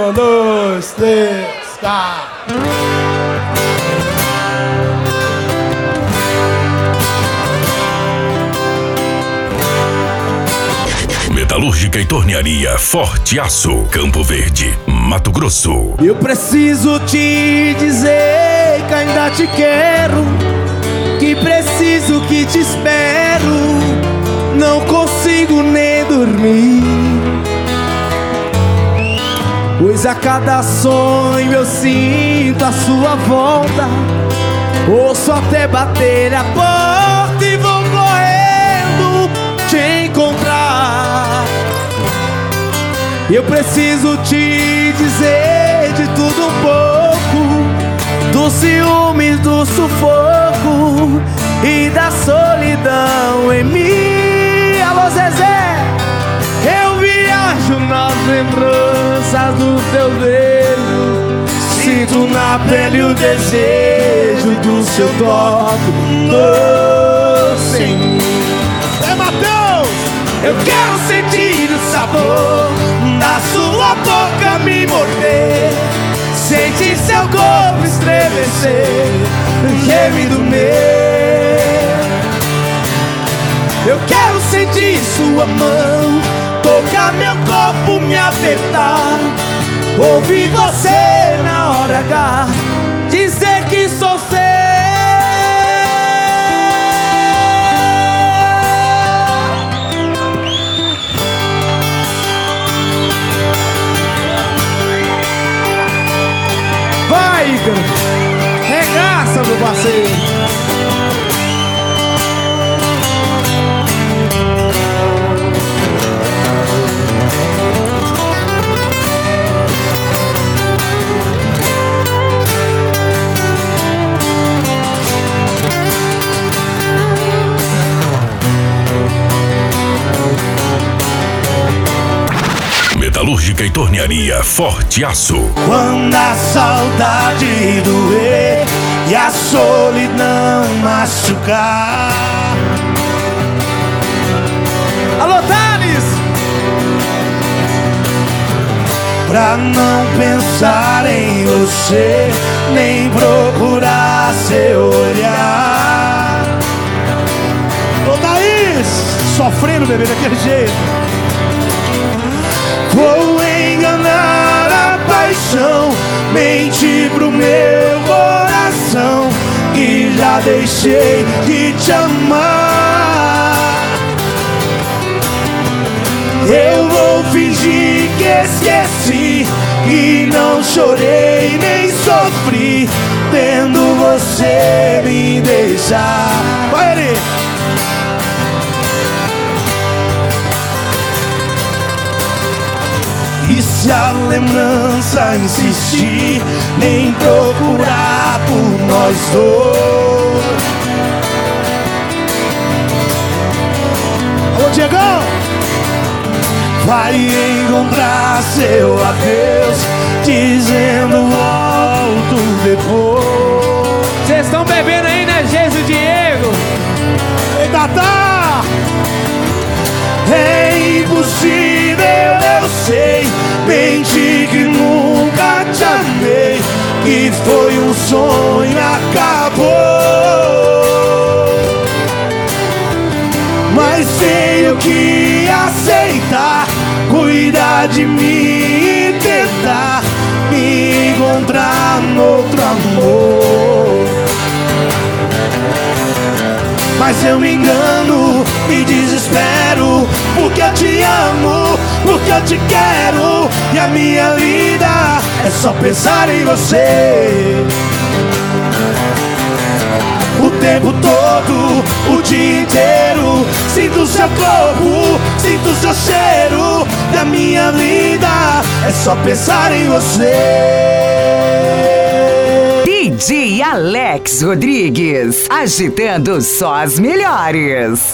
Um, dois, três, tá. Metalúrgica e Tornearia Forte Aço, Campo Verde, Mato Grosso. Eu preciso te dizer que ainda te quero, que preciso, que te espero. Não consigo nem dormir, pois a cada sonho eu sinto a sua volta. Ouço até bater a porta e vou correndo te encontrar. Eu preciso te dizer de tudo um pouco, dos ciúmes, do sufoco e da solidão em mim. Alô Zezé, eu viajo nas lembranças do teu beijo, sinto na pele o desejo do seu toque doce em mim. É Matheus! Eu quero sentir o sabor da sua boca me morder, sentir seu corpo estremecer, gemido meu. Eu quero sentir sua mão tocar meu corpo, me apertar, ouvir você na hora H dizer que sou seu. Vai, Igor! Regaça, meu parceiro! Metalúrgica e Tornearia Forte Aço. Quando a saudade doer e a solidão machucar. Alô, Thales! Pra não pensar em você, nem procurar seu olhar. Ô, Thaís! Sofrendo, bebê, daquele jeito. Vou enganar a paixão, mentir pro meu coração, que já deixei de te amar. Eu vou fingir que esqueci, que não chorei nem sofri, vendo você me deixar. Vai, Eri! E se a lembrança insistir, nem procurar por nós dois. Alô, Diegão! Vai encontrar seu adeus, dizendo volto depois. Vocês estão bebendo aí, né, Geis e Diego? Ei, Tatá! É impossível, eu sei, mentir que nunca te amei, que foi um sonho, acabou. Mas tenho que aceitar, cuidar de mim e tentar me encontrar no outro amor. Mas eu me engano, me desespero, porque eu te amo, porque eu te quero, e a minha vida é só pensar em você. O tempo todo, o dia inteiro, sinto seu corpo, sinto seu cheiro, e a minha vida é só pensar em você. DJ Alex Rodrigues, agitando só as melhores.